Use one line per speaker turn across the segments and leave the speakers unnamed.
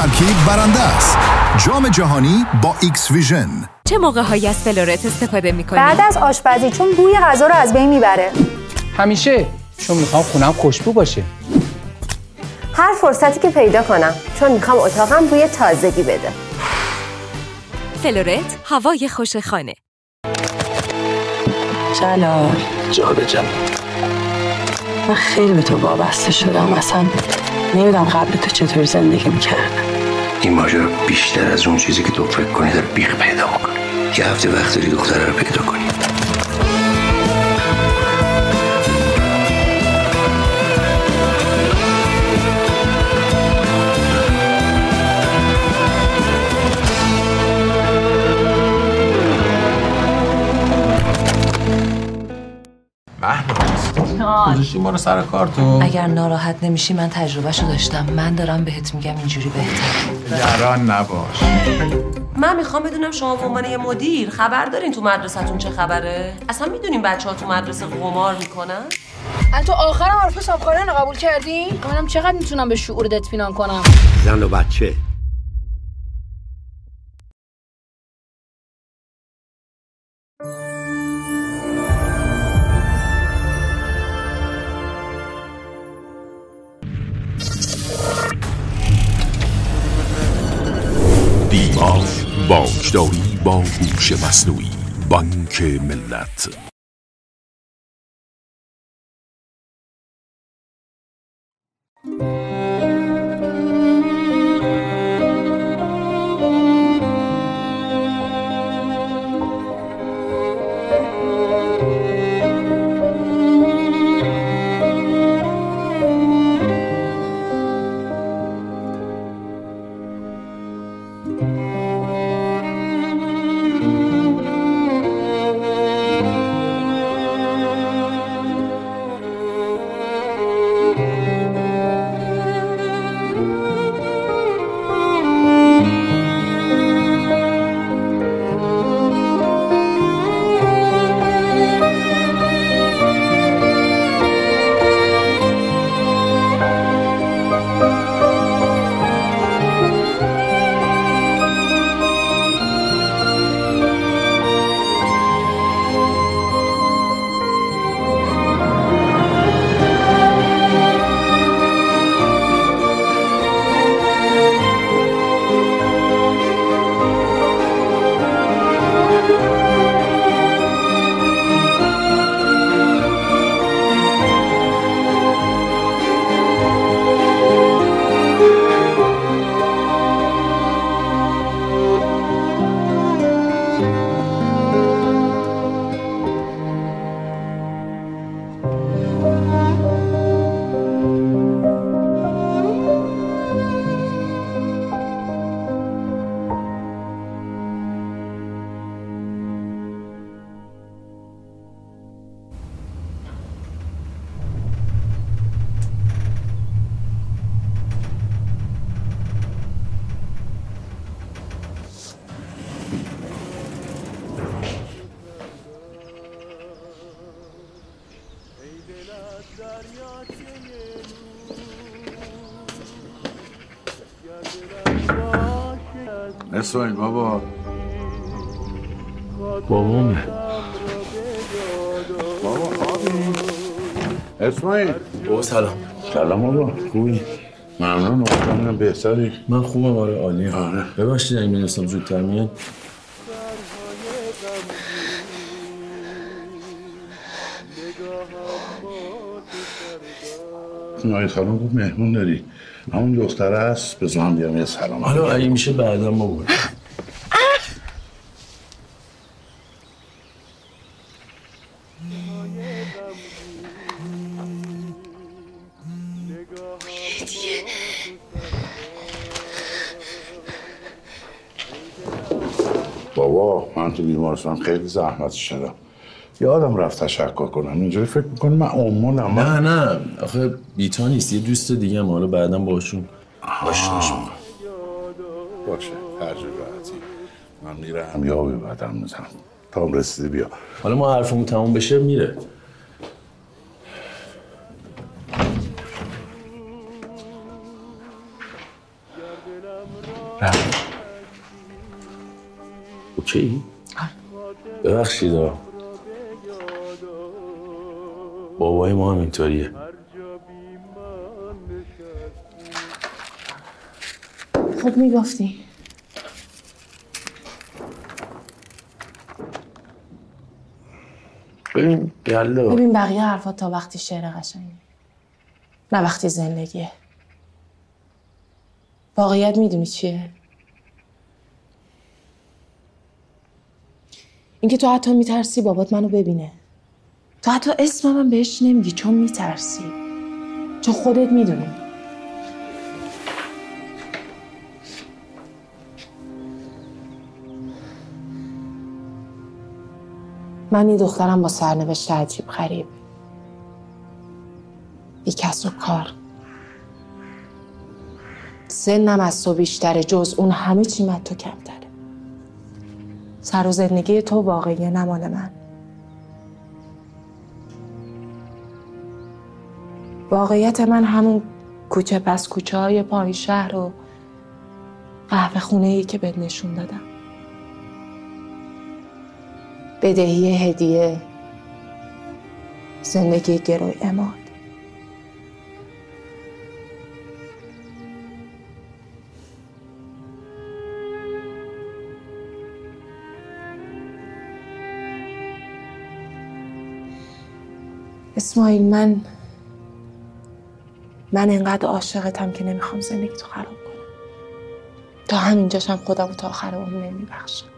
ترکیب برنده است. جام جهانی با ایکس ویژن.
چه موقع‌هایی از فلورت استفاده می‌کنی؟
بعد از آشپزی، چون بوی غذا رو از بین میبره.
همیشه، چون میخوام خونم خوشبو باشه.
هر فرصتی که پیدا کنم، چون میخوام اتاقم بوی تازگی بده.
فلورت، هوای خوش خانه.
جلال
جان
من خیلی به تو وابسته شدم. اصلا نمیدونم قبل تو چطور زندگی میکردم.
این ماجرا بیشتر از اون چیزی که تو فکر کنی داره بیخ پیدا میکنه. یه هفته وقت داری دختره رو پیدا کنی.
گذاشتی ما رو سر کار تو.
اگر ناراحت نمیشی من تجربهشو داشتم. من دارم بهت میگم اینجوری بهتره.
نگران نباش.
من میخوام بدونم شما به عنوان یه مدیر خبر دارین تو مدرسه‌تون چه خبره؟ اصلا میدونین بچه‌ها تو مدرسه قمار میکنن؟
تو آخرم حرف صاحبخانه قبول کردی؟ منم چقدر میتونم به شعورت اطمینان کنم؟
زن و بچه
دیما باجداری با هوش مصنوعی. بانک ملت.
اسماعیل بابا.
بابامه.
بابا خوابی؟ اسماعیل.
بابا سلام.
سلام بابا. خوبی؟ ممنون. امیدوارم بهتری.
من خوبم. آره عالیه.
آره.
ببخشید اگه می‌دونستم زودتر میاد.
نایت خانم گفت مهمون داری. همون دختره هست. بذار من بیام یه سلام.
حالا اگه میشه بعدا بابا.
بابا من تو بیمارستان خیلی زحمت شدم. یادم رفت تشکر کنم. اینجوری فکر میکنم من عمولم.
نه آخه بیتا نیست. یه دوست دیگه هم حالا بعدم باشون آشناش میکنم.
باشه هر جور راحتی. من میرم یا بعدم میزنم تا هم رسیدی بیا.
حالا ما حرفمون تموم بشه میره. رفت. اوکی؟ ببخشید بابای ما هم اینطوریه.
خب میگفتی
ببین یالو،
ببین بقیه حرفات تا وقتی شعر قشنگه، نه وقتی زندگیه. واقعیت میدونی چیه؟ اینکه تو حتی میترسی بابات منو ببینه. تو حتی اسمم بهش نمیگی چون میترسی، چون خودت میدونی. من یه دخترم با سرنوشت عجیب غریب، بی کس و کار، سنم از تو بیشتره، جز اون همه چی من تو کمتره. سر و زندگی تو واقعیه، نه مال من. واقعیت من همون کوچه پس کوچه های پای شهر و قهوه خونه‌ای که بهت نشون دادم، بدهی هدیه، زندگی گروی عماد. اسماعیل، من انقدر عاشقتم که نمیخوام زندگی تو خراب کنم. تا همینجاشم خودمو تا آخر عمر نمیبخشم.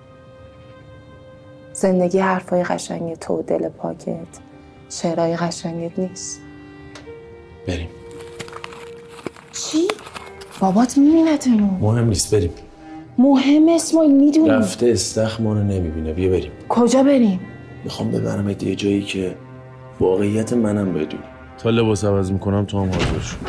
زندگی حرفای قشنگ تو، دل پاکت، شعرهای قشنگت نیست.
بریم.
چی؟ بابات میبینتمون.
مهم نیست، بریم.
مهم اسماعیل، میدونی
رفته استخر ما رو نمیبینه. بیا بریم.
کجا بریم؟
میخوام ببرمت یه جایی که واقعیت منم بدونی. تا لباس عوض میکنم تو هم حاضر شو.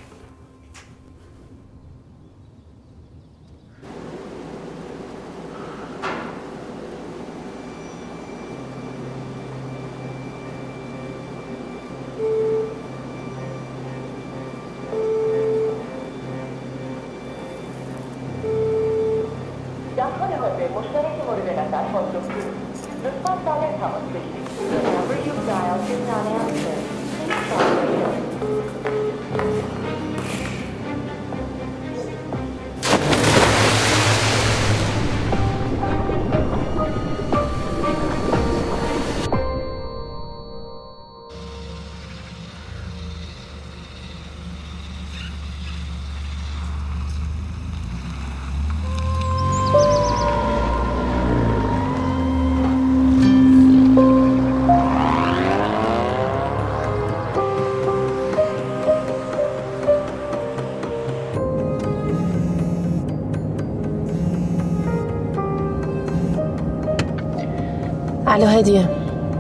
الو هدیه،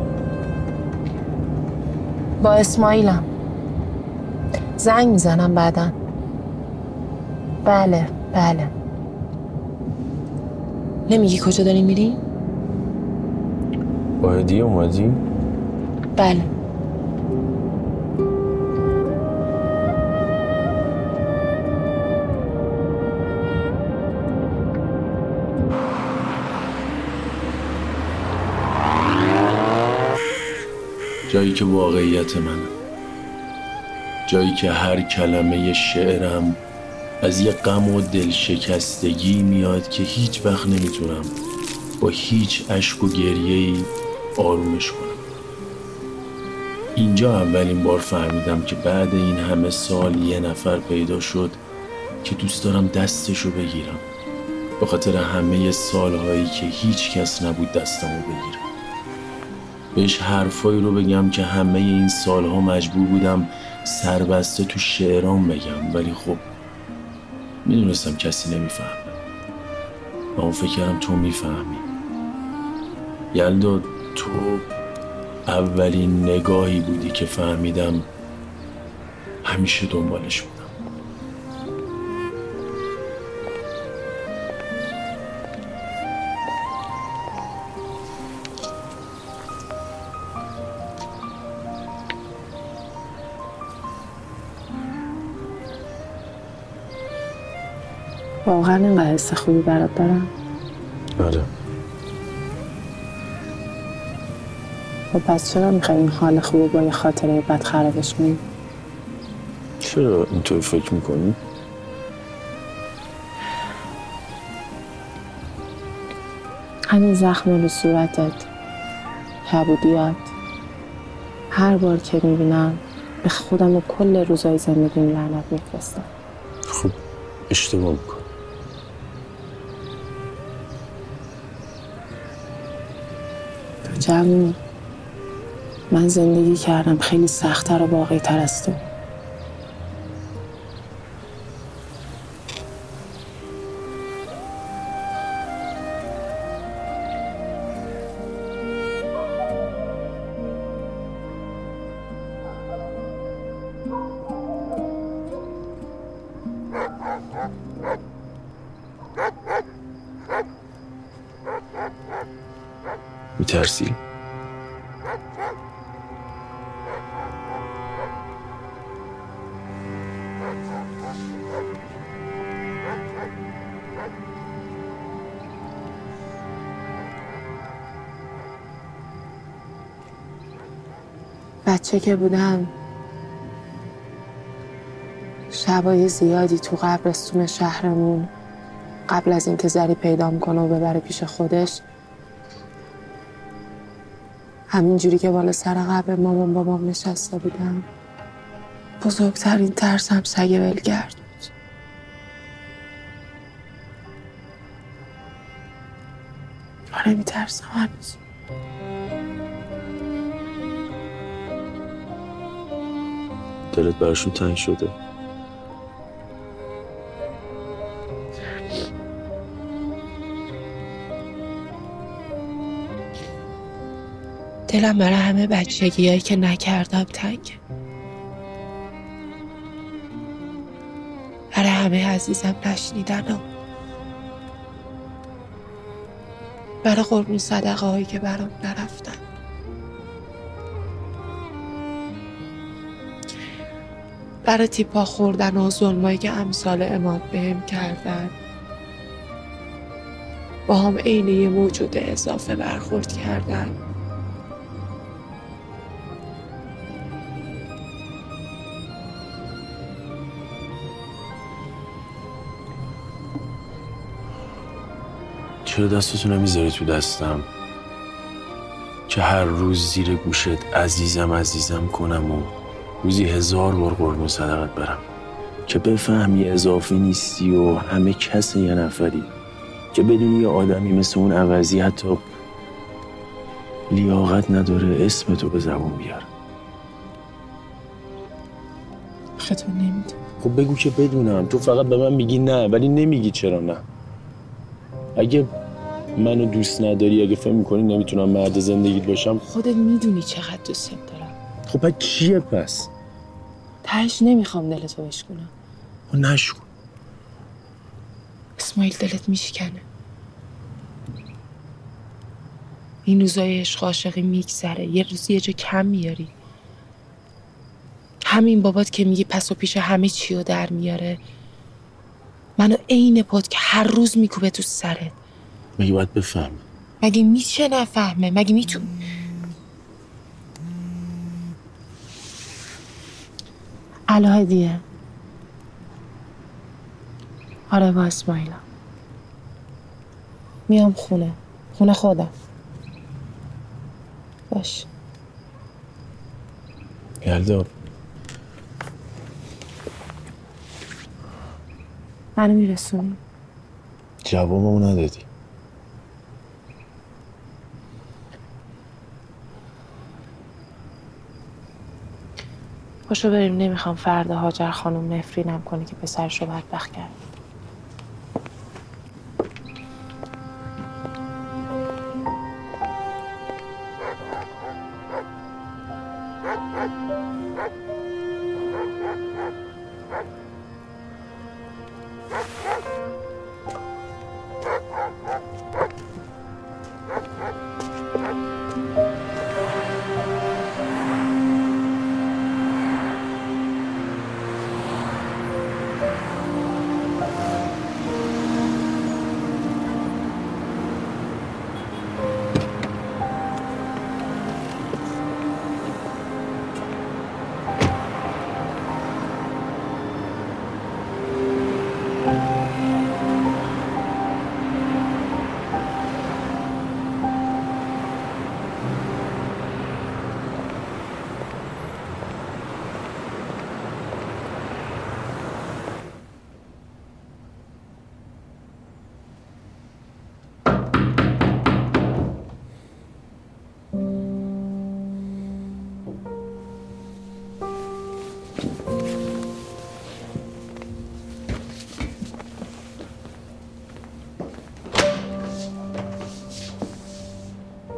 با اسماعیلم. زنگ میزنم بعداً. بله. نمیگی کجا داری میری؟
با هدیه اومدی؟
بله.
جایی که واقعیت منم، جایی که هر کلمه شعرم از یه غم و دلشکستگی میاد که هیچ وقت نمیتونم با هیچ اشک و گریه‌ای آرومش کنم. اینجا اولین بار فهمیدم که بعد این همه سال یه نفر پیدا شد که دوست دارم دستشو بگیرم، به خاطر همه سالهایی که هیچ کس نبود دستمو بگیره. بهش حرفایی رو بگم که همه این سالها مجبور بودم سربسته تو شعرام بگم، ولی خب میدونستم کسی نمیفهمه. و اون فکر کردم تو میفهمی. یلدا، تو اولین نگاهی بودی که فهمیدم همیشه دنبالش بودم.
واقعا اینقدر حس خوبی برات دارم؟
آره.
خب پس چرا میخوای این حال خوب با یه خاطره بد خرابش کنی؟
چرا اینطور فکر میکنی؟
همین زخم رو صورتت، کبودیات، هر بار که میبینم به خودم و کل روزای زندگیم لعنت میفرستم.
خب اشتباه میکنی.
تو جمعی من زندگی کردم خیلی سخت‌تر و واقعی‌تر از تو.
میترسی؟
بچه که بودم شبای زیادی تو قبرستون شهرمون قبل از اینکه زری پیدا کنه و ببره پیش خودش، همین جوری که بالا سر قبر مامان بابام نشسته بودم، بزرگترین ترسم سگ ولگرد بود. آره میترسم هنوز.
دلت براشون تنگ شده؟
دلم برای همه بچگیایی که نکردم تنگه. برای همه عزیزم نشنیدنم. برای قربون صدقه هایی که برام نرفتن. برای تیپا خوردن و ظلمایی که امثال عماد بهم کردن. با هم عین یه موجود اضافه برخورد کردن.
چرا دستتو نمیذاری تو دستم که هر روز زیر گوشت عزیزم کنم و روزی 1000 بار قربون صدقت برم، که بفهمی اضافی نیستی و همه کس یه نفری، که بدونی یه آدمی مثل اون عوضی حتی لیاقت نداره اسم تو به زبون بیار.
تو نمیدونی.
خب بگو که بدونم. تو فقط به من میگی نه، ولی نمیگی چرا نه. اگه منو دوست نداری، اگه فکر میکنی نمیتونم مرد زندگیت باشم،
خودت میدونی چقدر دوست دارم.
خب بعد چیه پس؟
تهش نمیخوام دلتو بشکنم.
نشکن.
اسماعیل دلت میشکنه. این روزای عشق عاشقی میگذره، یه روزی یه جا کم میاری. همین بابات که میگی پس و پیش همه چی رو در میاره، منو عین پد که هر روز میکوبه تو سرت.
مگه باید بفهم؟
مگه میشه نفهمه؟ مگه میتون؟
الهدیه. آره با اسماعیلم. میام خونه خودم. باش.
یلدا
منو میرسونی؟
جوابمو ندادی.
پاشو بریم، نمیخوام فردا هاجر خانم نفرینم کنه که پسرشو بدبخت کرد.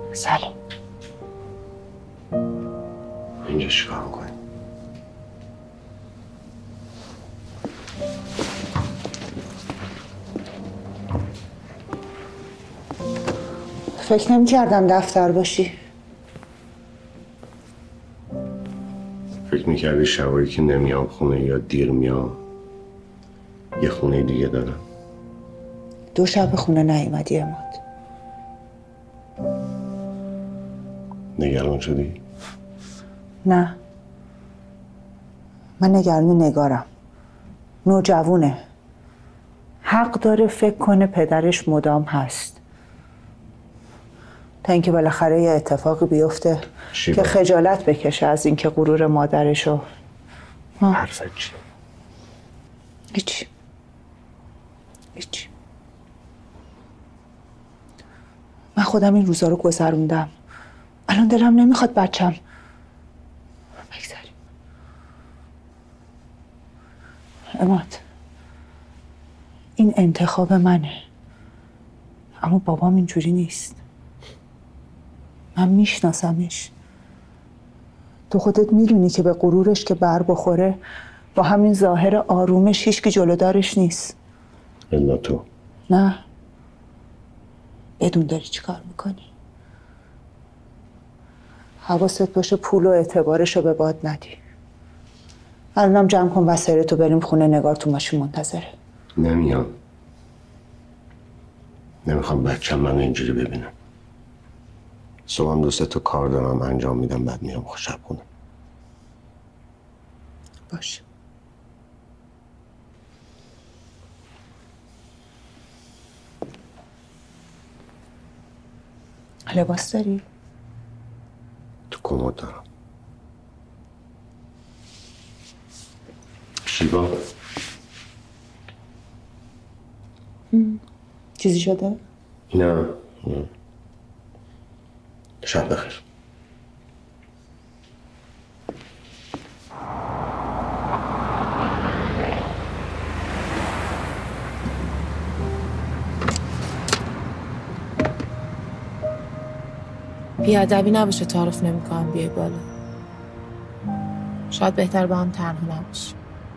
سلام.
اینجا چیکار می‌کنی؟
فکر نمی‌کردم دفتر باشی.
فکر می‌کردی شبایی که نمیام خونه یا دیر میام یه خونه دیگه دارم.
2 شب خونه نیومدی عماد.
نگران شدی؟
نه، من نگران نگارم. نوجوونه، حق داره فکر کنه پدرش مدام هست، تا اینکه بالاخره یه اتفاقی بیفته که خجالت بکشه از اینکه غرور مادرشو.
حرفت چیه؟
هیچی. من خودم این روزا رو گذروندم. الان دلم نمیخواد بچم. بگذاریم. عماد، این انتخاب منه، اما بابام اینجوری نیست. من میشناسمش. تو خودت میدونی که به غرورش که بر بخوره با همین ظاهر آرومش هیچکی جلودارش نیست.
الا تو.
نه، بدون داری چی کار میکنی. حواست باشه پول و اعتبارشو به باد ندی. الانم جمع کن وسایلتو بریم خونه، نگار تو ماشین منتظره.
نمیام. نمیخوام بچم من اینجوری ببینم. صبحم 2 تا کار دارم انجام میدم، بعد میام شب خونه.
باشه. لباس داری؟
تو کمد دارم. شیبا
چیزی شده؟
نه. شب بخیر.
بیادبی نباشه تعارف نمی‌کنم بیای بالا. شاید بهتر با هم تنها نباشیم.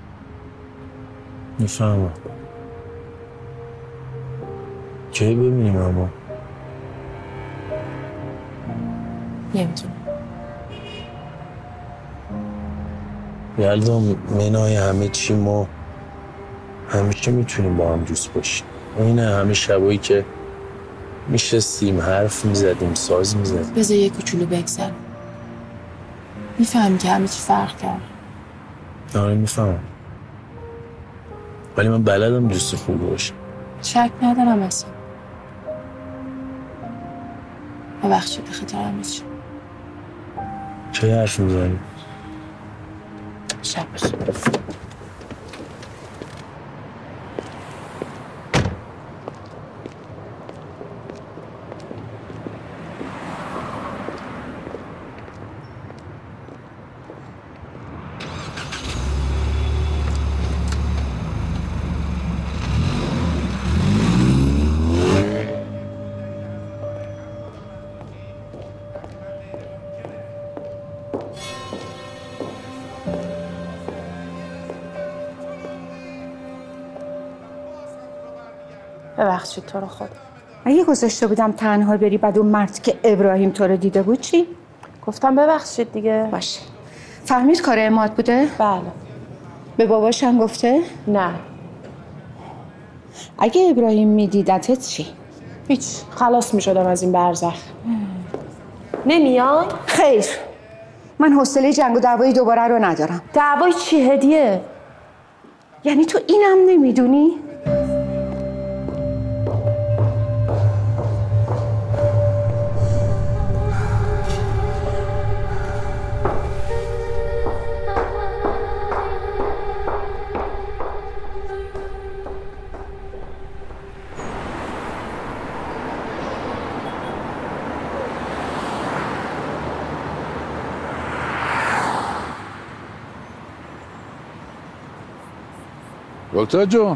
میفهمم. کی ببینیم اما؟
نمیتونم.
یلدا منای همه چی ما همیشه میتونیم با هم دوست باشیم. اینه همه شبایی که میشستیم حرف میزدیم ساز میزدیم.
بذار یه کوچولو بگذرم. میفهمی که همه چی فرق کرد.
آره میفهمم. ولی من بلدم دوست خوب باشم.
شک ندارم اصلا. ببخشید به خاطر همه چی.
چه حرف میزنی؟
شب بخیر. ببخشید تو رو خدا.
اگه گذاشته بودم تنها بری بعد اون مرد که ابراهیم تو رو دیده بود چی؟
گفتم ببخشید دیگه.
باشه. فهمید کار عماد بوده؟
بله.
به باباش هم گفته؟
نه.
اگه ابراهیم میدیدتت چی؟
هیچ، خلاص میشدم از این برزخ. نمیای؟
خیر. من حوصله جنگ و دعوای دوباره رو ندارم.
دعوای چی هدیه؟
یعنی تو اینم نمیدونی؟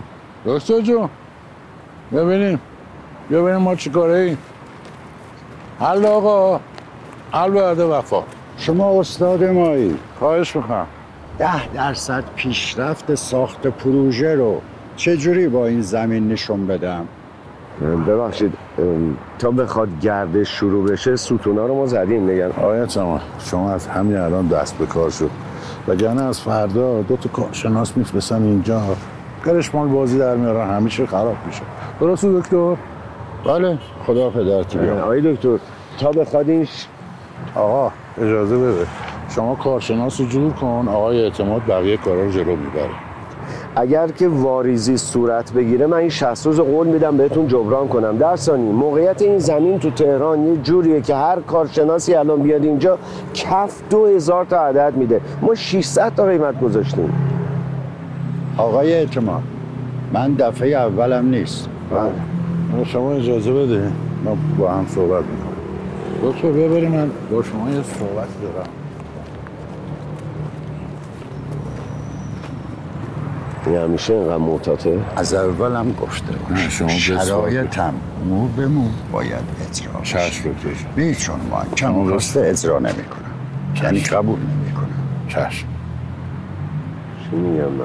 دکتر جون ببینیم ما چی کاره ایم. حل آقا، حل بعد وفا. شما استاد مایی، خواهش میکنم 10% پیشرفت ساخت پروژه رو چجوری با این زمین نشون بدم؟
ببخشید تا بخواد گردش شروع بشه ستونا رو ما زدیم نگن.
آقای تمام شما از همین الان دست به کار شد وگرنه از فردا 2 تا کارشناس میفرستن اینجا گرش مال بازی در میارن همه چی خراب میشه. درست دکتر؟ بله خدا پدرت بیام.
آقای دکتر تا بخواد این
آقا اجازه بده شما کارشناس رو جور کن، آقای اعتماد بقیه کارا رو جلو میبره.
اگر که واریزی صورت بگیره من این 60 روز قول میدم بهتون جبران کنم. در ثانی موقعیت این زمین تو تهران یه جوریه که هر کارشناسی الان بیاد اینجا کف 2000 تا عدد میده. ما 600 تا قیمت گذاشتیم.
آقای اعتماد من دفعه اولم نیست. بله شما اجازه بده ما با هم صحبت میکنم. دکتر ببریم من با شما یه صحبت دارم.
این همیشه اینقدر معتاطه؟
از اولم گفته نه شما شرایطم مو به مو باید اجرا چشم بکش چون ما کم راسته اجرا نمی کنم یعنی قبول نمی کنم. چشم
چی میگم من؟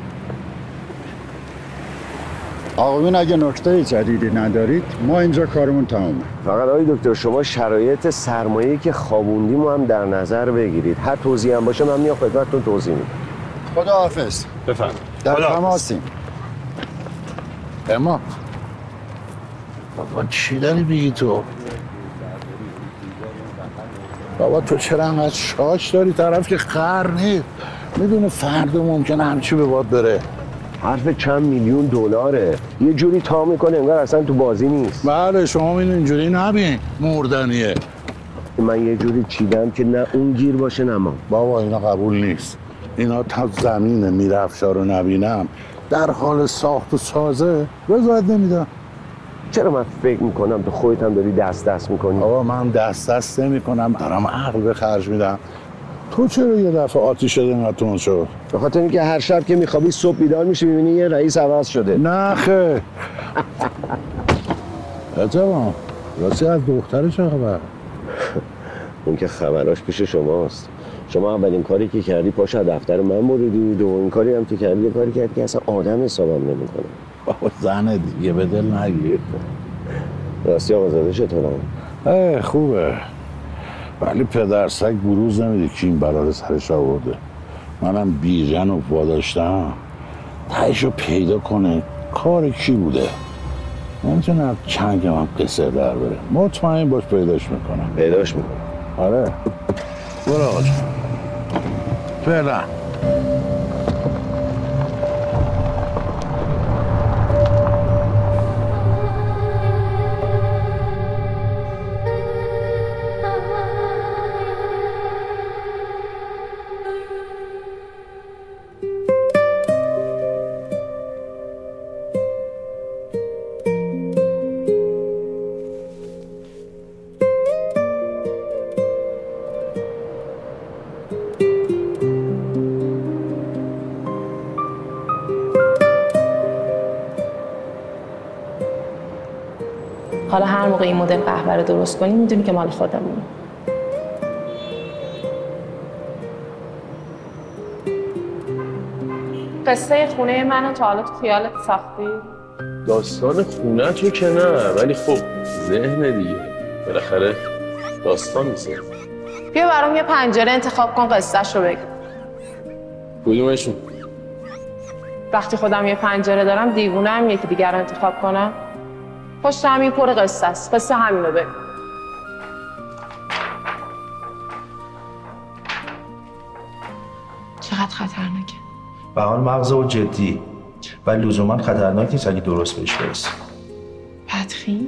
آقایون اگه نکته جدیدی ندارید ما اینجا کارمون تمومه.
فقط آقای دکتر شما شرایط سرمایه‌ای که خوابوندیم هم در نظر بگیرید. هر توضیح هم باشه من میام خدمتتون توضیح میدم.
خداحافظ.
بفرمایید.
در تماسیم. اما بابا چی داری بگی تو؟ بابا تو چرا انقدر شاش داری؟ طرف که خر نیست میدونه فردا ممکنه همچی به باد بره.
حرف چند میلیون دلاره یه جوری تا میکنه انگار اصلا تو بازی نیست.
بله شما میدونی اینجوری نبین مردنیه.
من یه جوری چیدم که نه اون گیر باشه نه ما.
بابا اینا قبول نیست. اینا تا زمین میرفشا رو نبینم در حال ساخت و سازه رضایت نمیدم.
چرا من فکر میکنم تو خودت هم داری دست میکنی؟
آقا من دست نمیکنم دارم عقل به خرج میدم. تو چرا یه دفعه آتیش دمتون شد؟
به خاطر اینکه هر شب که میخوابی صبح بیدار میشی میبینی یه رئیس عوض شده.
نه خیر. اتفاقا راستی از دختر چه خبر؟
اون که خبراش پیش شماست. شما اولین کاری که کردی پاش از دفتر من بریدی، دومین کاری هم که کردی یه کاری کردی که اصلا آدم حسابم نمیکنه.
بابا زنه دیگه به دل نگیر.
راستی آقازاده چطورم؟
خوبه ولی پدر سگ بروز نمیده که این بلا رو سرش آورده. منم بیژن و واداشتم تهیشو پیدا کنه کار کی بوده. نمیتونم چنگم هم قصه در بره. مطمئن باش پیداش میکنم.
پیداش میکنم؟
آره برو آقا جان فعلا.
حالا هر موقع این مدل قهوه رو درست کنی میدونی که مال خودمونه. قصه خونه منو تا حالا تو خیالت ساختی؟
داستان خونه تو که نه ولی خب ذهن دیگه بالاخره داستان میشه.
بیا برام یه پنجره انتخاب کن قصه‌ش رو بگو.
کدومشون؟
وقتی خودم یه پنجره دارم دیوونه هم یکی دیگر رو انتخاب کنم. پشت همین پر قصه است. قصه همینو بگو. چقدر خطرناکه.
به حال مغز و جدی ولی لزوما خطرناک نیست اگه درست بهش برسی.
پتخین؟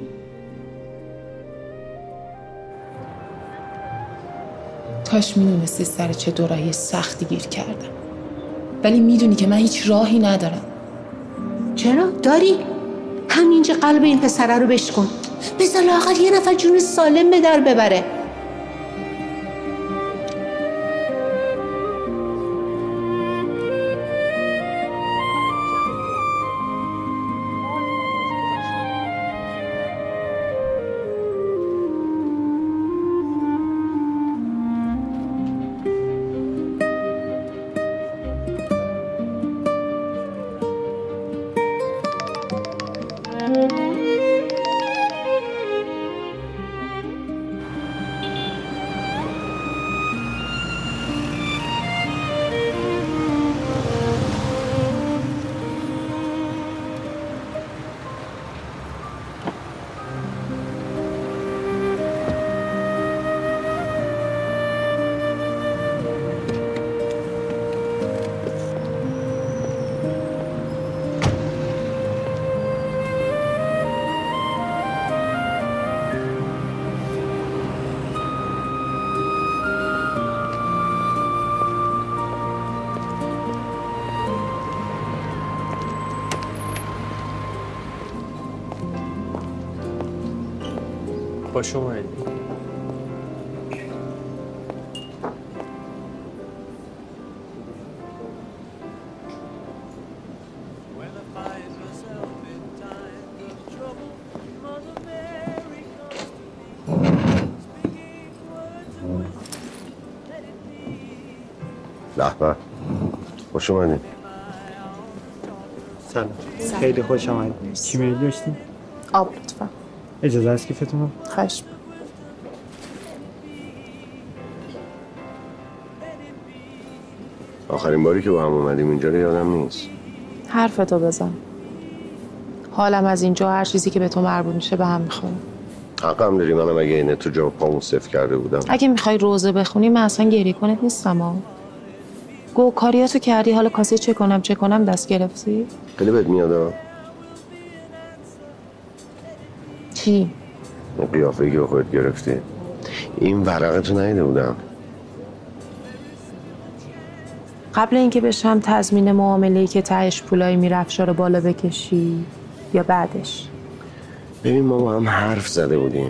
کاش میدونستی سر چه دوراهی سختی گیر کردم. ولی میدونی که من هیچ راهی ندارم.
چرا؟ داری؟ همینجا قلب این پسره رو بشکن. بذار لااقل یه نفر جون سالم به در ببره.
خوش اومدی.
لحظه خوش اومدی.
سلام. خیلی خوش آمدید. چی میل داشتیم؟
آب لطفا.
اجازه هست کیفتون رو؟
خواهش.
آخرین باری که با هم اومدیم اینجا رو یادم نیست.
حرفتو بزن. حالم از اینجا هر چیزی که به تو مربوط میشه به هم میخوره.
حقم داری، منم اگه اینه تو جا پامون صفر کرده بودم.
اگه میخوای روزه بخونی من اصلا گریه کنت نیستم ها. گو کاریاتو کردی، حالا کاسه چه کنم دست گرفتی؟
خیلی بهت میاد.
چی؟
این قیافه‌ای که خودت گرفتی. این ورقتو ندیده بودم.
قبل اینکه بشم تضمین معامله‌ای که تهش پولای میرفشا رو بالا بکشی یا بعدش؟
ببین ما با هم حرف زده بودیم.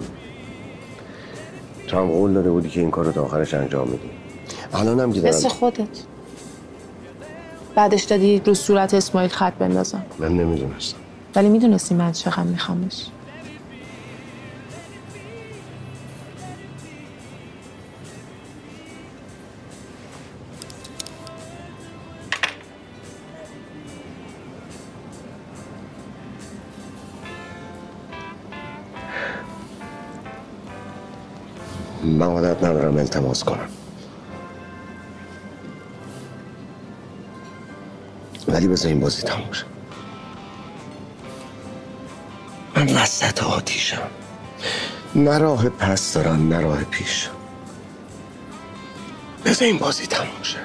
تو هم قول داده بودی که این کار رو تا آخرش انجام میدی. الان هم که دارم
مثل خودت. بعدش دادی رو صورت اسماعیل خط بندازم.
من نمیدونستم.
ولی میدونستی من چقدر میخوامش.
من عادت ندارم التماس کنم، ولی بذار این بازی تموم شه. من وسط آتیشم، نه راه پس دارم نه راه پیش. بذار این بازی تموم شه.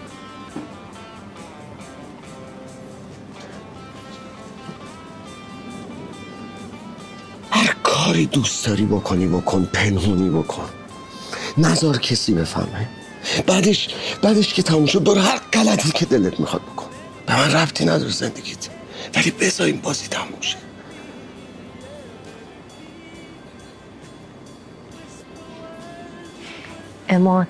هر کاری دوست داری بکن، پنهونی بکن، نذار کسی بفهمه. بعدش که تموم شد برو هر غلطی که دلت میخواد بکن. به من ربطی نداره زندگیت، ولی بذار این بازی تموم شه.
امان،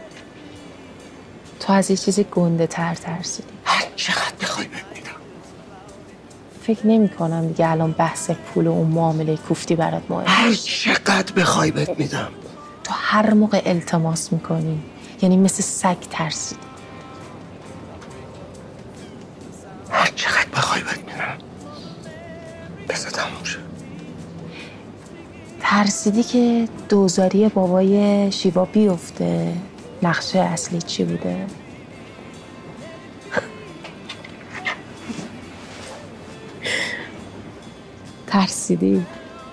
تو از یه چیزی گنده تر ترسیدی.
هر چقدر بخوای بهت میدم.
فکر نمی کنم دیگه الان بحث پول و اون معامله کوفتی برات مهمه.
هر چقدر بخوای بهت میدم.
تو هر موقع التماس میکنی یعنی مثل سگ ترسیدی.
هر چقدر بخوای بهت میدم. بذار تموم شه.
ترسیدی که دوزاری بابای شیوا بیفته. نقشه اصلی چی بوده؟ ترسیدی؟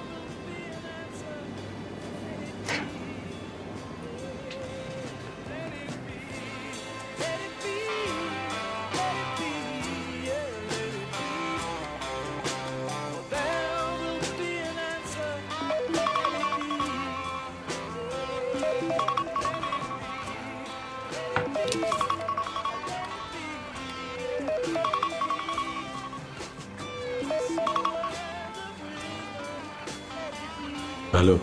الو.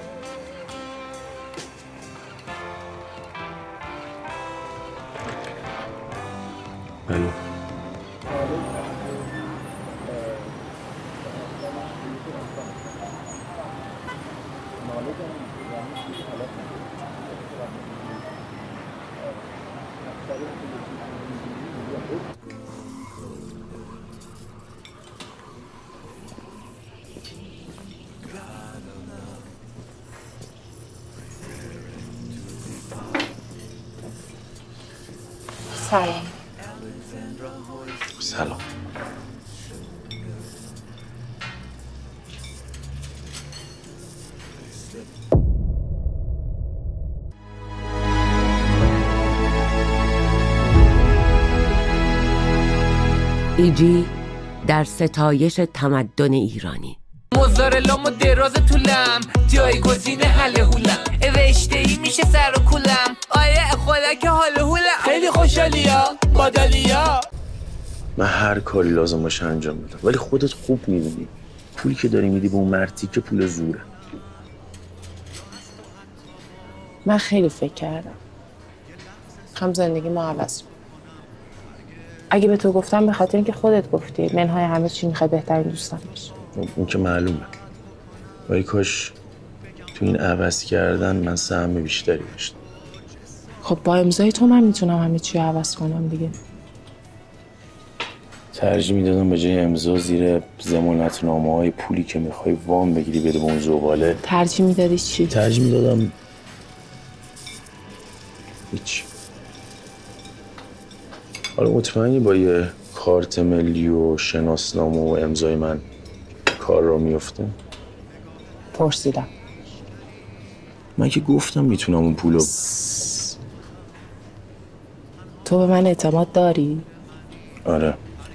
الو.
سلام.
سلام.
ایجی در ستایش تمدن ایرانی.
موزارلا و دراز طولم جایگزین حل هولم اوشته ای میشه سر و کولم آیه خدا که حال هولم خیلی خوشحالیا بادالیا.
من هر کاری لازم باشه انجام میدم، ولی خودت خوب میدونی پولی که داری میدی به اون مرتی که پول زوره.
من خیلی فکر کردم. هم زندگی ما عوض شد. اگه به تو گفتم به خاطر اینکه خودت گفتی منهای همه چی میخوای بهترین دوستم باشی.
اون که معلومه. ولی کاش تو این عوض کردن من سهم بیشتری داشتم.
خب با امضای تو من میتونم همه چی رو عوض کنم دیگه.
ترجیح میدادم به جای امضا زیر ضمانتنامه‌های پولی که میخوای وام بگیری بده به اون زباله.
ترجیح میدادی چی؟
ترجیح میدادم هیچ. حالا مطمئنی با یه کارت ملی و شناسنامه و امضای من کار را میفته؟
پرسیدم.
من که گفتم میتونم اون پولو.
تو به من اعتماد داری؟
آره.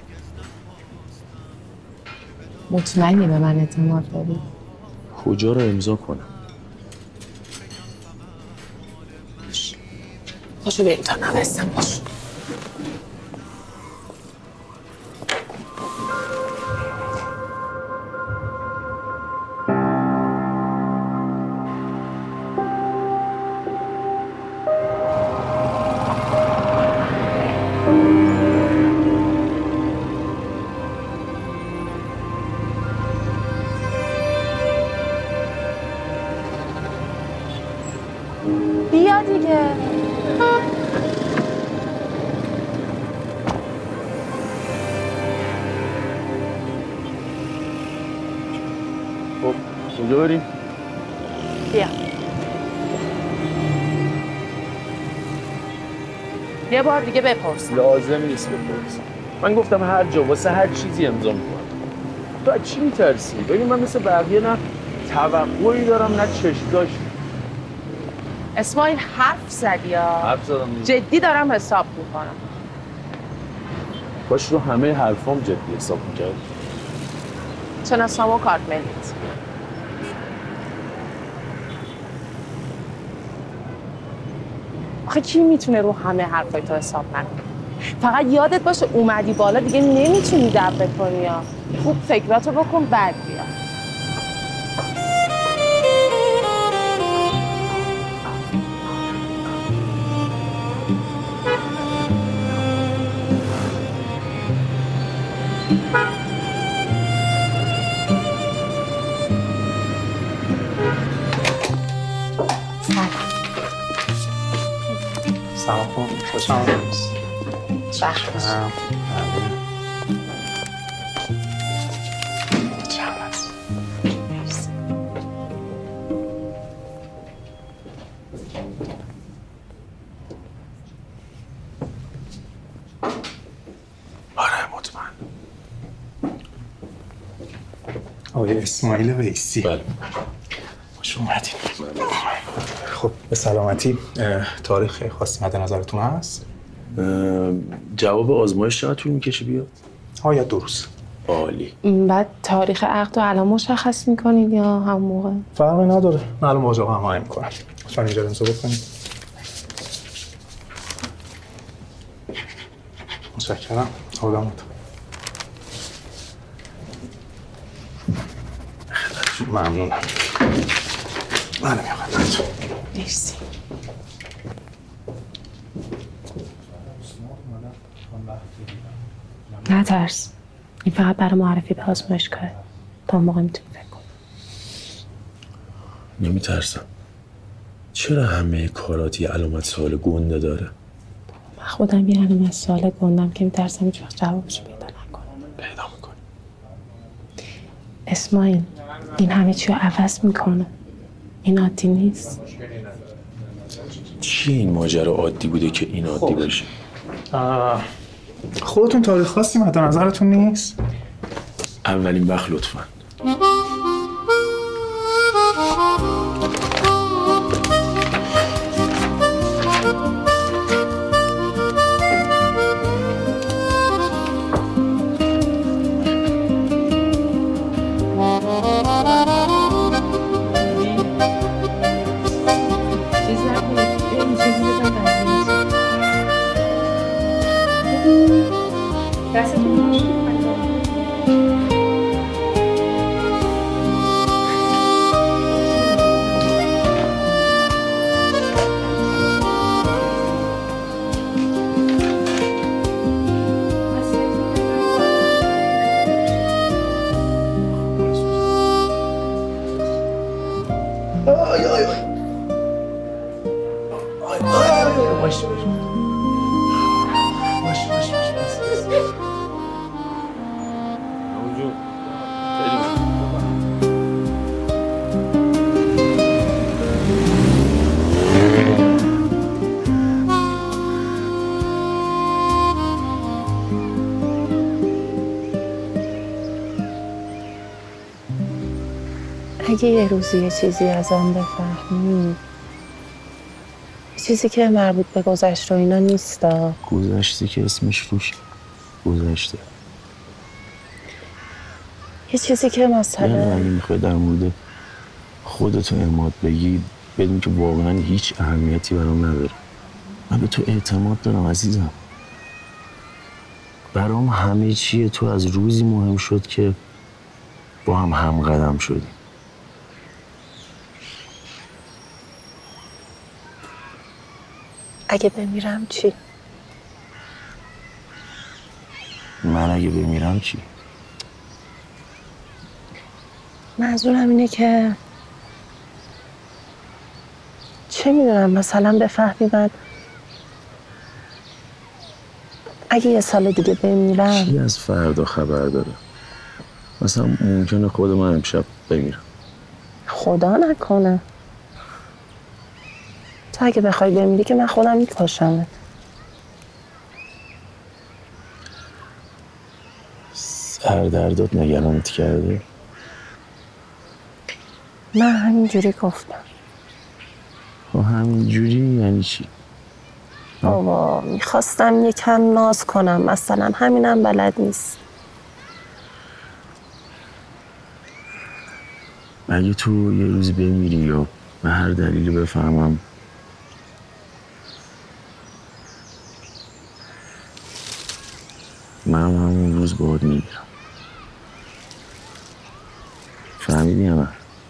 مطمئنی به من اعتماد داری؟
کجا رو امضا کنم؟
پاشو بریم تا نوستم باش.
بیا دیگه.
خب کجا بریم؟
بیا. یه بار دیگه بپرس.
لازم نیست بپرس. من گفتم هر جا واسه هر چیزی امضا میکنم. تو از چی میترسی؟ ببین من مثل بقیه نه توقعی دارم نه چشم‌داشت.
اسماعیل حرف زدی یا؟
حرف زدم.
جدی دارم حساب میکنم.
باش رو همه حرفام جدی حساب میکرد.
شناسنامه و کارت ملیت. آخه کی میتونه رو همه حرفای تو حساب نکنه؟ فقط یادت باشه اومدی بالا دیگه نمیتونی دبه کنی یا خوب فکراتو بکن بعد بیا.
سلام کن. خوش آمدید.
آره مطمئن.
آقای اسماعیل ویسی.
بله.
خوش اومدید. خب به سلامتی. تاریخ خاصی مد نظرتون هست؟
جواب آزمایش چقدر طول میکشه بیاد؟
یا 2 روز.
عالی.
بعد تاریخ عقد رو الان مشخص میکنید یا هم موقع؟
فرقی نداره. من الان با آقا هماهنگ میکنم. لطفاً اینجا امضا بکنید. متشکرم. آدمت. ممنونم. من میام خدمتتون.
مرسی. نترس. این فقط برای معرفی به آزمایشگاهه. تا موقع میتونی فکر کنی.
نمیترسم. چرا همه کاراتی علامت سوال گنده داره؟
من خودم یه علامت سوال گندم که میترسم هیچ وقت جوابشو پیدا نکنم.
پیدا میکنی.
اسماعیل این همه چی رو عوض میکنه. این عادی نیست.
چیه این ماجرا عادی بوده که این عادی باشه؟
خودتون تاریخ خاصی مد نظرتون نیست؟
اولین وقت لطفاً. باش
اگه یه روزی یه چیزی ازم بفهمی، چیزی که مربوط به گذشته و اینا نیستا.
گذشته که اسمش روش گذشته.
یه چیزی که مثلا
اگه میخوای در مورد خودتو اعتماد بگی بدون که واقعا هیچ اهمیتی برام نداره. من به تو اعتماد دارم عزیزم. برام همه چیه تو از روزی مهم شد که با هم قدم شدیم.
اگه بمیرم چی؟
من اگه بمیرم چی؟
منظورم اینه که چه میدونم مثلا بفهمی من اگه یه سال دیگه بمیرم
کی از فردا خبر داره؟ مثلا ممکنه خود من امشب بمیرم.
خدا نکنه. تو اگه بخوای بمیری که من خودم میکشمت.
سردردات نگرانت کرده؟
من همینجوری گفتم.
همینجوری یعنی چی؟
بابا میخواستم یکم ناز کنم مثلا، همینم بلد نیست.
اگه تو یه روز بمیری یا به هر دلیلی بفهمم منم همون روز باهات میگیرم. فهمیدی یا نه؟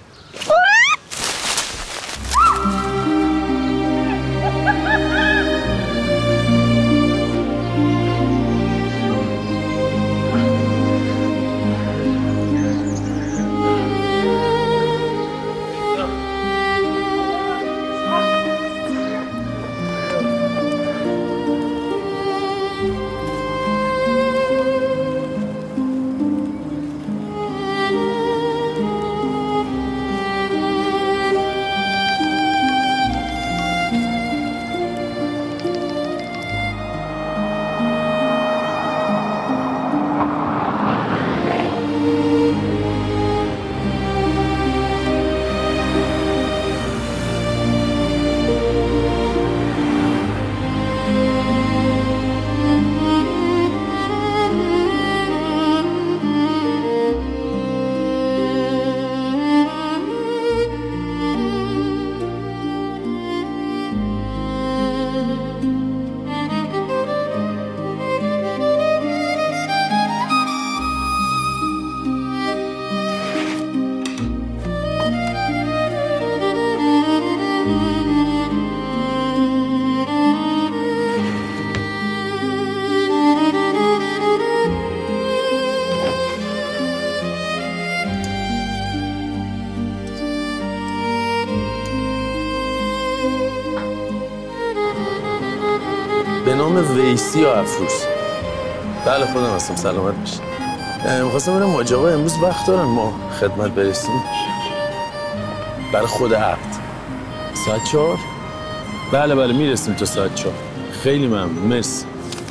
به نام ویسی یا افروز. بله خودم هستم. سلامت باشید. می‌خواستم ببینم حاج آقا امروز وقت دارن ما خدمت برسیم؟ برای خود عقد. ساعت 4؟ بله میرسیم تا ساعت 4. خیلی ممنون. مرسی.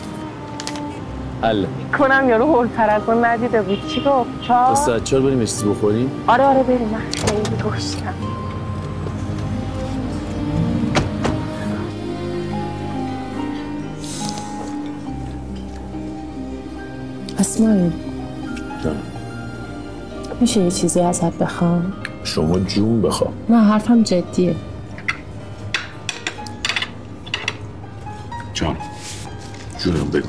حله.
کنم یارو هول ترکون ندیده بود. چی گفت؟ 4؟
تا ساعت 4 بریم چیزی بخوریم؟
آره بریم. من خیلی گشتم. اسماعیل میشه یه چیزی ازت بخوام؟
شما جون بخوام.
نه حرفم جدیه.
جونم بگو.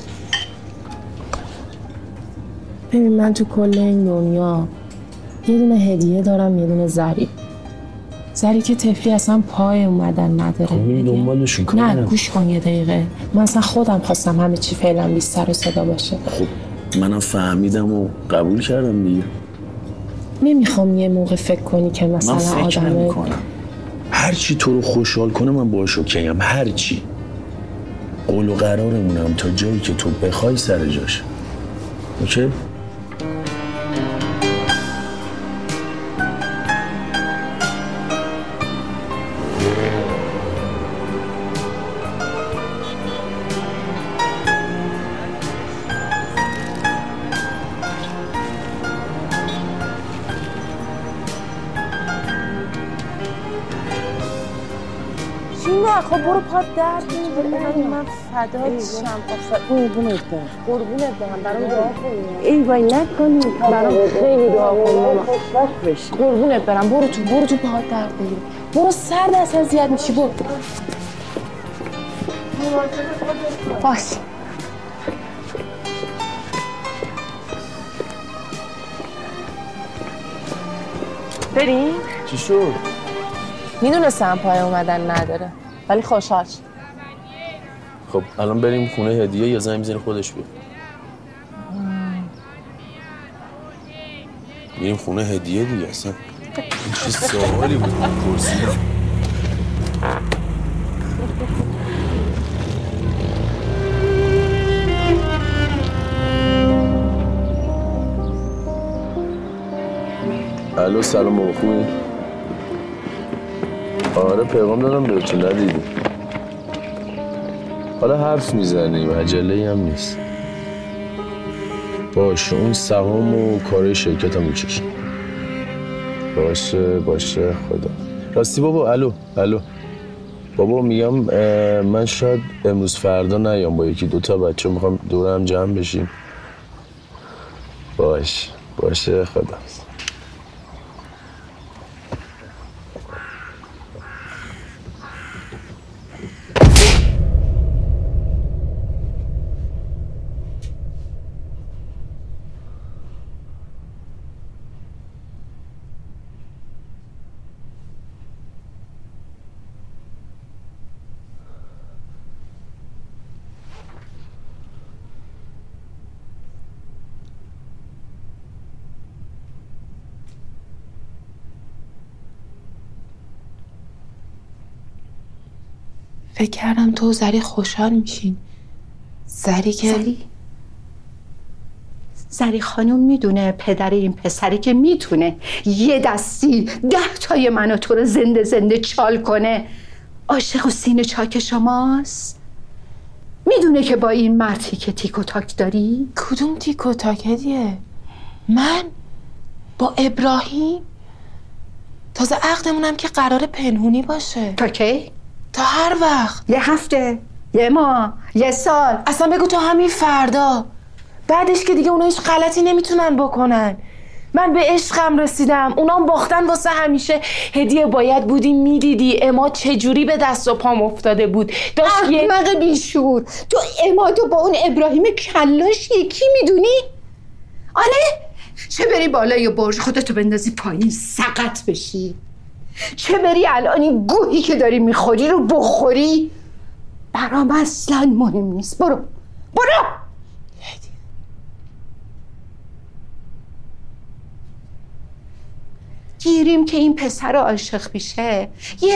ببین من تو کل این دنیا یه دونه هدیه دارم، یه دونه زری که طفلی اصلا پای اومدن نداره.
خب دنبالشون کنم.
نه گوش کن یه دقیقه. من اصلا خودم خواستم همه چی فعلا بی سر و صدا باشه.
خب منم فهمیدم و قبول کردم دیگه.
نمیخوام یه موقع فکر کنی که مثلا
من فکر
آدمه
نمی‌کنم. هر چی تو رو خوشحال کنه من باهاش اوکیم. هر چی. قول و قرارمونم تا جایی که تو بخوای سر جاش. اوکی؟
خب برو پات درد نمی‌کنه. من فدات شم. قربونت برم. قربونت برم. برام دعا کن. ای وای نکنی. برام خیلی دعا کن. خوشبخت بشی. قربونت برم. برو تو پات درد بگیر. برو سرد از اذیت میشی. برو. باش. بریم؟
چی شد؟
میدونستم پای اومدن نداره ولی خوشحال شد.
خب الان بریم خونه هدیه یا زنگ می‌زنی خودش بیاد؟ بریم خونه هدیه دیگه. اصلا این چه سوالی بود پرسیدم. الو سلام بابا خوبی؟ آره پیغام دادم بهتون ندیدی. حالا حرف میزنیم عجله‌ای هم نیست. باشه اون سهام و کارهای شرکت هم میچشم. باشه خدا. راستی بابا الو بابا میگم من شاید امروز فردا نیام با یکی دوتا بچه میخوام دور هم جمع بشیم. باشه خدا.
فکر کردم تو و زری خوشحال میشین. زری خانم میدونه پدر این پسری که میتونه یه دستی 10 تای من و تو رو زنده چال کنه عاشق و سینه چاک شماست؟ میدونه که با این مردی که تیک و تاک داری؟
کدوم تیک و تاک هدیه؟ من؟ با ابراهیم؟ تازه عقدمونم که قرار پنهونی باشه.
تا کی؟
تا هر وقت.
یه هفته، یه ماه، یه سال.
اصلا بگو تا همین فردا. بعدش که دیگه اونا هیچ غلطی نمیتونن بکنن. من به عشقم رسیدم، اونام باختن واسه همیشه. هدیه باید بودی میدیدی اما چجوری به دست و پام افتاده بود.
احمق بیشور، تو امادو با اون ابراهیم کلاش یکی میدونی؟ آره؟ چه بری بالای برج خودتو بندازی پایین سقط بشی، چه بری الانی گوهی که داری میخوری رو بخوری. برام اصلا مهم نیست. برو گیریم که این پسر عاشق میشه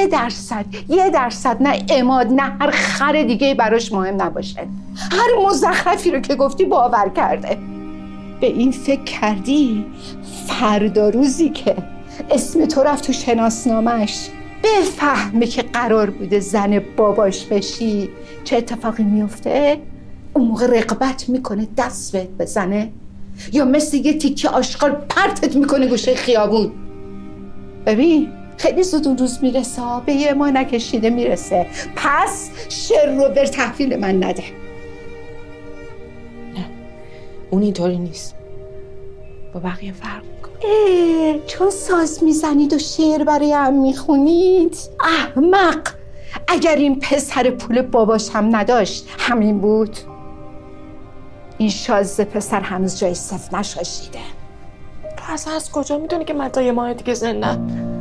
1% نه اماد نه هر خر دیگه براش مهم نباشه. هر مزخرفی رو که گفتی باور کرده. به این فکر کردی فردا روزی که اسم تو رفت تو شناسنامش بفهمه که قرار بوده زن باباش بشی چه اتفاقی میفته؟ اون موقع رقبت میکنه دست بهت بزنه یا مثل یه تیکه آشغال پرتت میکنه گوشه خیابون؟ ببین خیلی زود اون روز میرسه، به یه ما نکشیده میرسه. پس شر رو بر تحویل من نده.
نه اون اینطوری نیست، با بقیه فرق میکنه.
چون ساز میزنید و شعر برای هم میخونید؟ احمق! اگر این پسر پول باباش هم نداشت همین بود. این شازده پسر هنوز جای صفر نشاشیده.
تو اصلا از کجا میدونی که من تا یه ماه دیگه زنده؟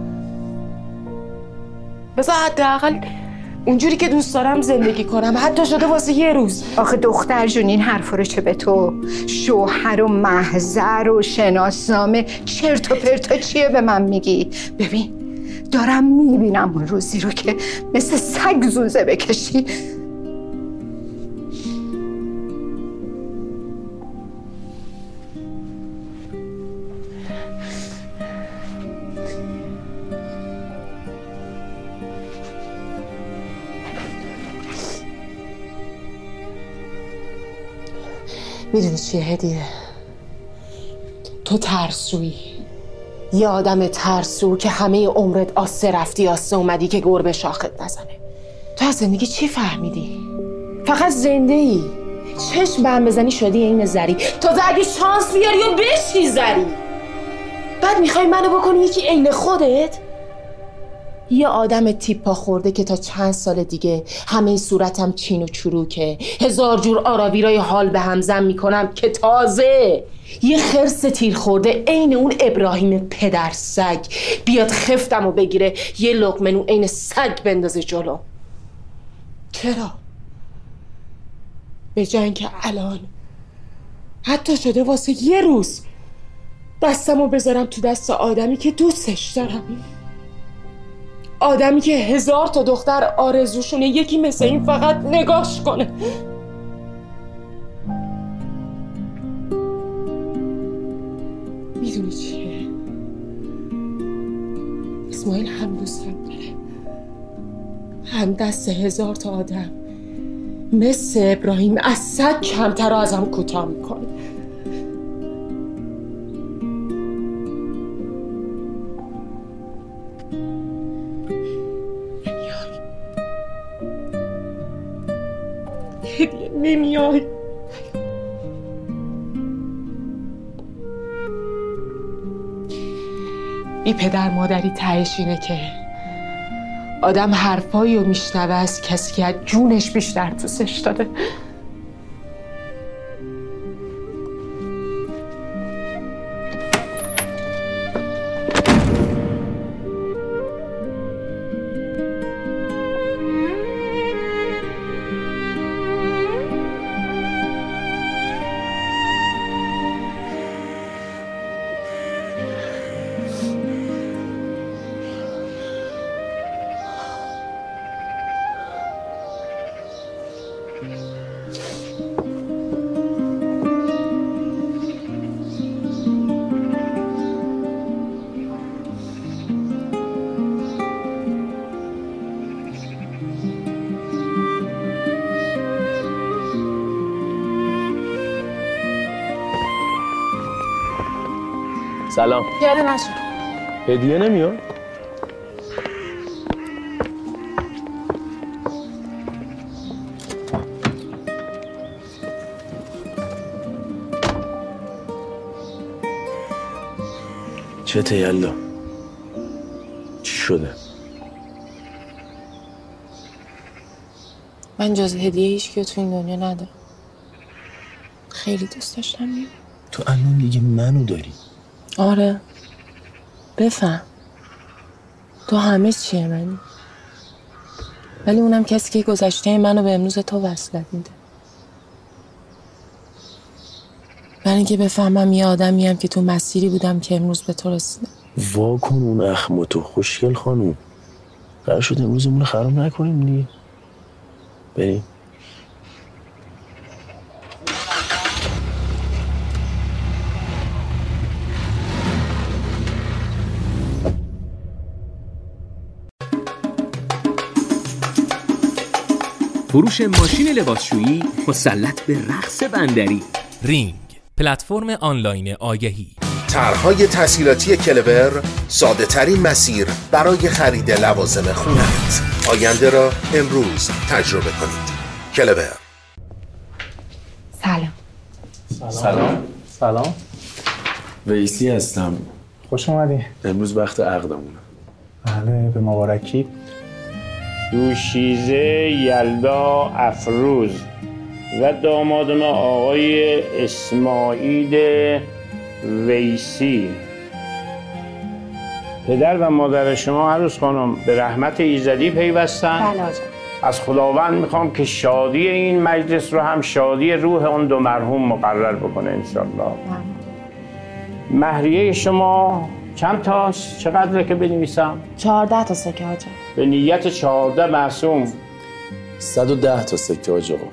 بذار حداقل اونجوری که دوست دارم زندگی کنم، حتی شده واسه یه روز.
آخه دختر جون این حرفا رو چه به تو؟ شوهر و محضر و شناسنامه چرت و پرتا چیه به من میگی؟ ببین دارم میبینم اون روزی رو که مثل سگ زوزه بکشی. میدونی چیه هدیه؟ تو ترسویی، یه آدم ترسو که همه عمرت آسه رفتی آسه اومدی که گربه شاخت نزنه. تو از زندگی چی فهمیدی؟ فقط زنده ای، چشم به هم بزنی شدی این زری. تازه اگه شانس بیاری و بشی زری، بعد میخوای منو بکنی یکی عین خودت؟ یه آدم تیپا خورده که تا چند سال دیگه همه صورتم چین و چروکه، 1000 جور آراویرای حال به هم زن میکنم که تازه یه خرس تیر خورده عین اون ابراهیم پدر سگ بیاد خفتم و بگیره یه لقمه نون عین سگ بندازه جلو. چرا؟ به جای اینکه الان حتی شده واسه یه روز دستمو بذارم تو دست آدمی که دوستش دارم، آدمی که 1000 تا دختر آرزوشونه یکی مثل این فقط نگاش کنه. میدونی چیه؟ اسماعیل هم دوستم داره، هم دست 1000 تا آدم مثل ابراهیم از سگ کمتر ازم کوتاه میکنه. هدیه نمیای. بی پدر مادری تهش اینه که آدم حرفایی رو میشنوه از کسی که از جونش بیشتر دوستش داره.
سلام.
پیاده نشو.
هدیه نمیاد؟ چته یلا؟ چی شده؟
من جز هدیه هیچ که تو این دنیا ندارم. خیلی دوست داشتم میام.
تو الان دیگه منو داری.
آره بفهم، تو همه چیه منی، ولی اونم کسی که گذشته منو به امروز تو وصلت میده. برای اینکه بفهمم یه آدمیم که تو مسیری بودم که امروز به تو رسیدم.
وا کن اون اخماتو خوشگل خانوم، قرار شد امروزمون رو خراب نکنیم دیگه. بریم.
فروش ماشین لباسشویی مسلط به رقص بندری.
رینگ، پلتفرم آنلاین آگهی.
طرح‌های تسهیلاتی کلبر، ساده ترین مسیر برای خرید لوازم خونه‌ات. آینده را امروز تجربه کنید. کلبر.
سلام.
سلام.
سلام.
ویسی هستم.
خوش اومدی.
امروز وقت عقدمونه.
بله، به مبارکی.
دوشیزه یلدا افروز و داماد ما آقای اسماعیل ویسی. پدر و مادر شما عروس خانم به رحمت ایزدی پیوستن.
بله آجا.
از خداوند میخوام که شادی این مجلس رو هم شادی روح اون دو مرحوم مقرر بکنه انشالله. مهریه شما چند تاست؟ چقدره که بنویسم؟
14 تا سکه آجا.
به نیت 14 معصوم.
110 تا سکه آج آقا.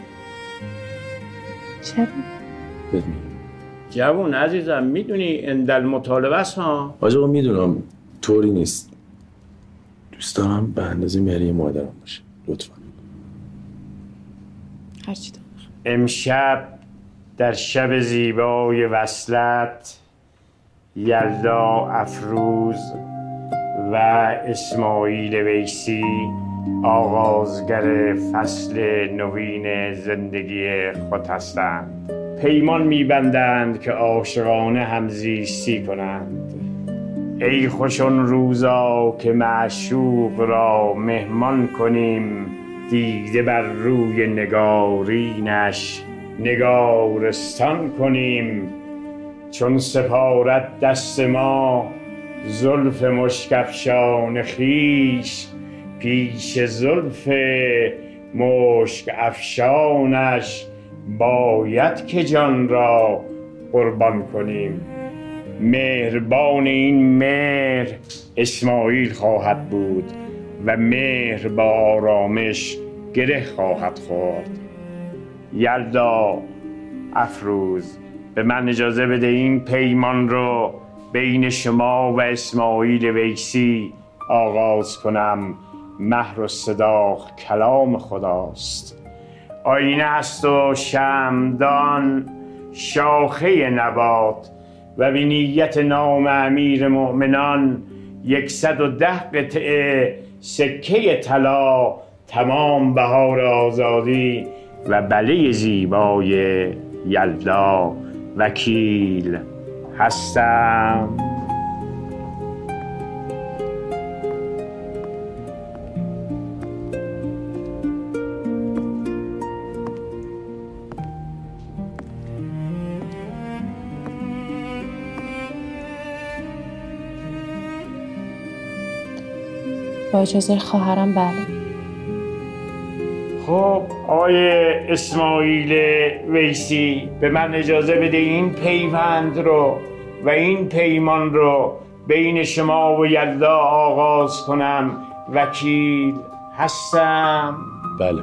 چرا؟
بدون
جوون عزیزم میدونی اندل مطالبه است ها؟
آج آقا میدونم طوری نیست. دوست دارم به اندازه مهریه مادرم باشه. لطفا.
هرچی
امشب در شب زیبای وصلت یلدا افروز و اسماعیل ویسی آغازگر فصل نوین زندگی خود هستند. پیمان می‌بندند که عاشقانه همزیستی کنند. ای خوش آن روزا که معشوق را مهمان کنیم، دیده بر روی نگارینش نگارستان کنیم. چون سپارد دست ما زلف مشک خویش، پیش زلف مشک افشانش باید که جان را قربان کنیم. مهربان این مهر اسماعیل خواهد بود و مهر با آرامش گره خواهد خورد. یلدا افروز، به من اجازه بده این پیمان رو بین شما و اسماعیل ویسی آغاز کنم. مهر و صداق کلام خداست، آینه است و شمعدان شاخه نبات، و به نیت نام امیر مؤمنان 110 قطعه سکه طلا تمام بهار آزادی و بله زیبای یلدا وکیل هستم.
با اجازه خواهرم بله.
خب آقای اسماعیل ویسی، به من اجازه بده این پیوند رو و این پیمان رو بین شما و یلدا آغاز کنم. وکیل هستم.
بله.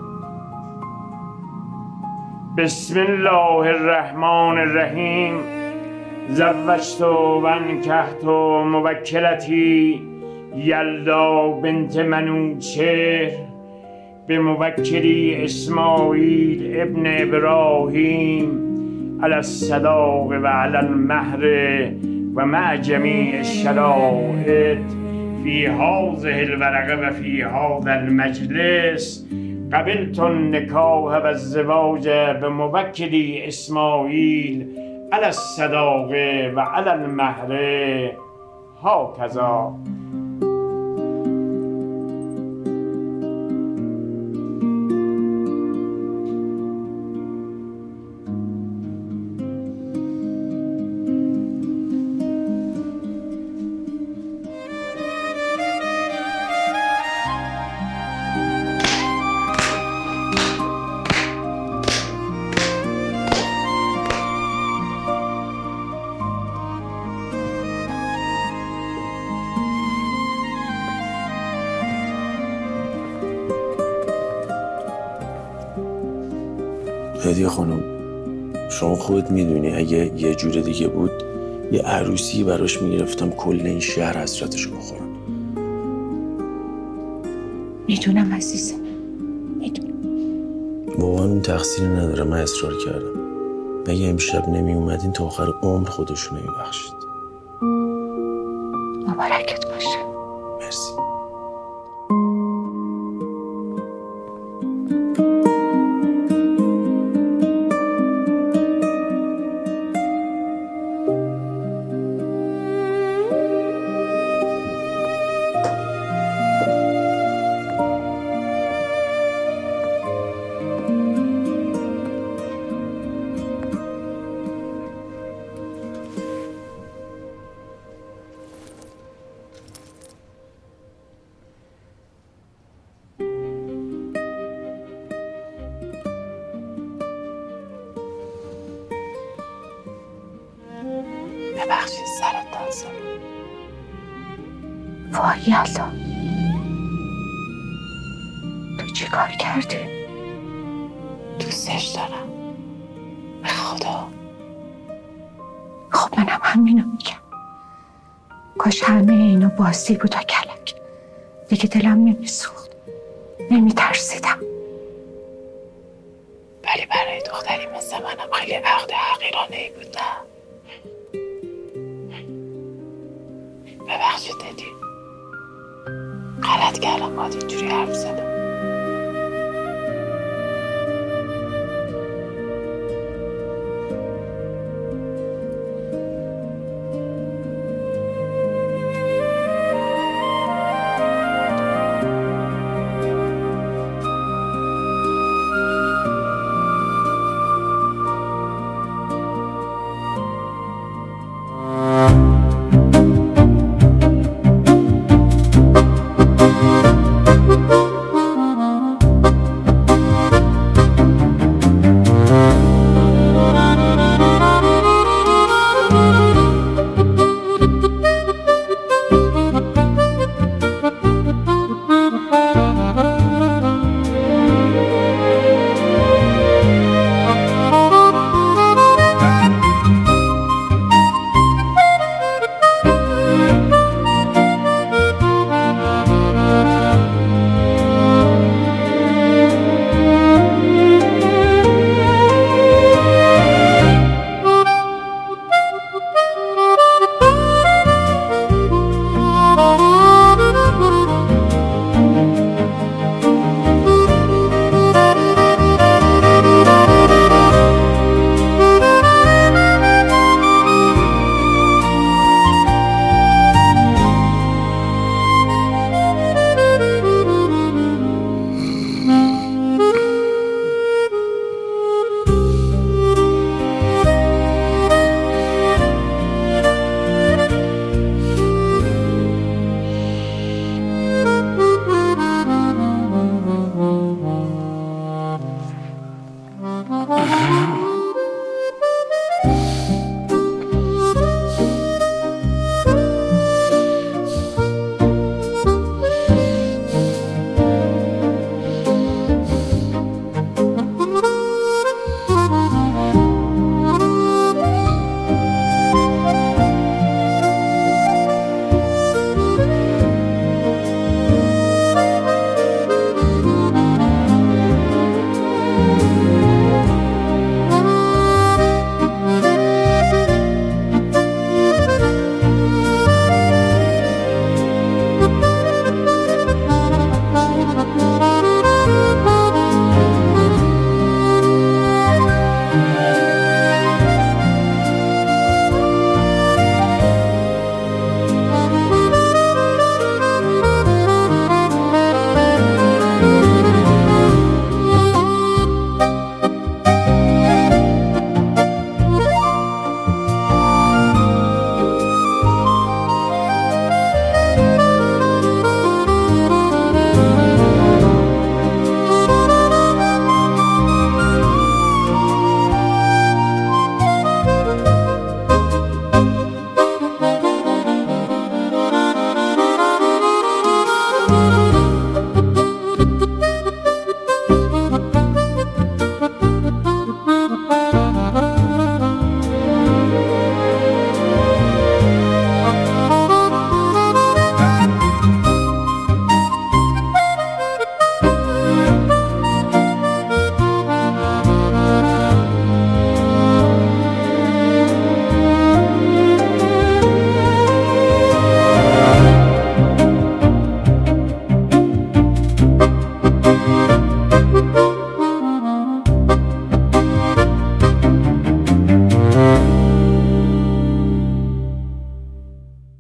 بسم الله الرحمن الرحیم. زوجت و انکحت موکلتی یلدا بنت منوچهر به موکلی اسماعیل ابن ابراهیم علی الصداق و علی المهر و مع جمیع الشرائط فی هذه الورقه و فی هذا المجلس قبلت النکاح و الزواج به موکلی اسماعیل علی الصداق و علی المهر هاکذا.
هدیه خانم، شما خودت میدونی اگه یه جور دیگه بود یه عروسی براش میگرفتم کل این شهر حسرتشو بخورم.
میدونم عزیزم، میدونم.
واقعا اون تقصیری نداره، من اصرار کردم. اگه امشب نمی اومدین تا آخر عمر خودشو نمیبخشید.
مبارکت باشه.
مرسی.
ببخشید سرت داد زد. وای یلدا، تو چی کار کردی؟ دوستش دارم، به خدا. خب منم همینو میگم. کاش همه اینا بازی بود و کلک. دیگه دلم نمیسوخت، نمیترسیدم. ولی برای
دختری مثل منم خیلی عقد حقیرانه ای بود نه؟ ببخشید ادی، غلط کردم باید اینجوری حرف زدم.